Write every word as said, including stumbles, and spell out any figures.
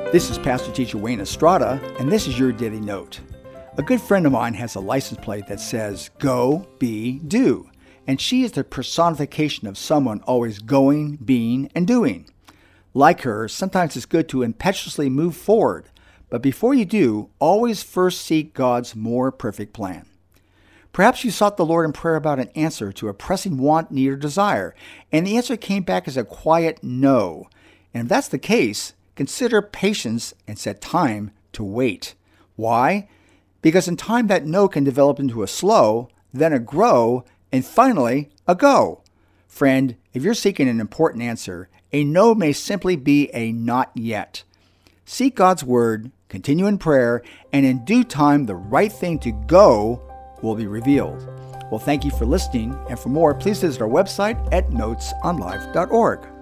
This is Pastor Teacher Wayne Estrada, and this is your Daily Note. A good friend of mine has a license plate that says, Go, Be, Do, and she is the personification of someone always going, being, and doing. Like her, sometimes it's good to impetuously move forward, but before you do, always first seek God's more perfect plan. Perhaps you sought the Lord in prayer about an answer to a pressing want, need, or desire, and the answer came back as a quiet no. And if that's the case, consider patience and set time to wait. Why? Because in time that no can develop into a slow, then a grow, and finally a go. Friend, if you're seeking an important answer, a no may simply be a not yet. Seek God's word, continue in prayer, and in due time the right thing to go will be revealed. Well, thank you for listening, and for more, please visit our website at notes on life dot org.